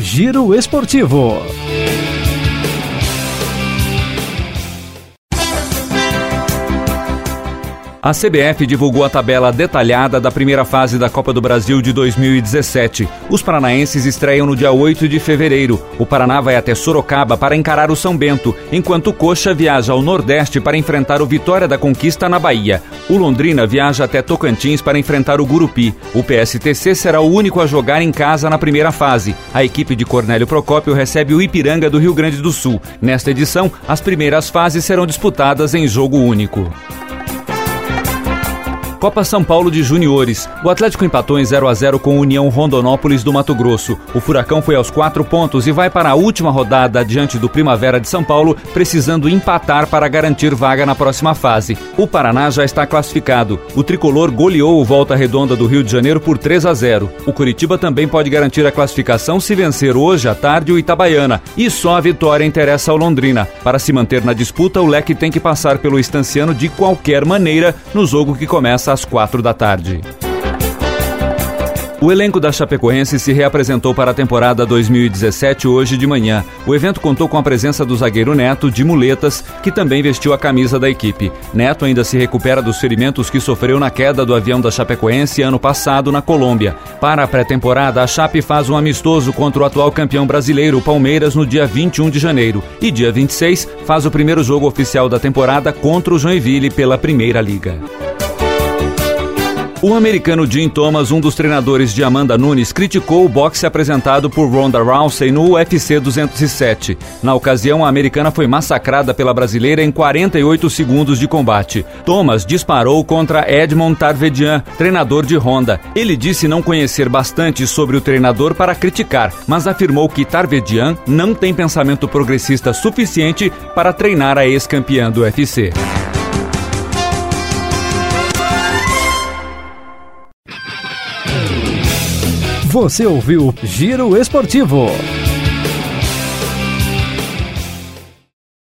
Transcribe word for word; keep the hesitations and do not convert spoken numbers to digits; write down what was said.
Giro Esportivo. A C B F divulgou a tabela detalhada da primeira fase da Copa do Brasil de dois mil e dezessete. Os paranaenses estreiam no dia oito de fevereiro. O Paraná vai até Sorocaba para encarar o São Bento, enquanto o Coxa viaja ao Nordeste para enfrentar o Vitória da Conquista na Bahia. O Londrina viaja até Tocantins para enfrentar o Gurupi. O P S T C será o único a jogar em casa na primeira fase. A equipe de Cornélio Procópio recebe o Ipiranga do Rio Grande do Sul. Nesta edição, as primeiras fases serão disputadas em jogo único. Copa São Paulo de Juniores. O Atlético empatou em zero a zero com o União Rondonópolis do Mato Grosso. O Furacão foi aos quatro pontos e vai para a última rodada diante do Primavera de São Paulo, precisando empatar para garantir vaga na próxima fase. O Paraná já está classificado. O tricolor goleou o Volta Redonda do Rio de Janeiro por três a zero. O Curitiba também pode garantir a classificação se vencer hoje à tarde o Itabaiana. E só a vitória interessa ao Londrina. Para se manter na disputa, o Leque tem que passar pelo Estanciano de qualquer maneira no jogo que começa às quatro da tarde. O elenco da Chapecoense se reapresentou para a temporada dois mil e dezessete hoje de manhã. O evento contou com a presença do zagueiro Neto, de muletas, que também vestiu a camisa da equipe. Neto ainda se recupera dos ferimentos que sofreu na queda do avião da Chapecoense ano passado na Colômbia. Para a pré-temporada, a Chape faz um amistoso contra o atual campeão brasileiro, o Palmeiras, no dia vinte e um de janeiro. E dia vinte e seis faz o primeiro jogo oficial da temporada contra o Joinville pela Primeira Liga. O americano Jim Thomas, um dos treinadores de Amanda Nunes, criticou o boxe apresentado por Ronda Rousey no U F C duzentos e sete. Na ocasião, a americana foi massacrada pela brasileira em quarenta e oito segundos de combate. Thomas disparou contra Edmond Tarvedian, treinador de Ronda. Ele disse não conhecer bastante sobre o treinador para criticar, mas afirmou que Tarvedian não tem pensamento progressista suficiente para treinar a ex-campeã do U F C. Você ouviu Giro Esportivo.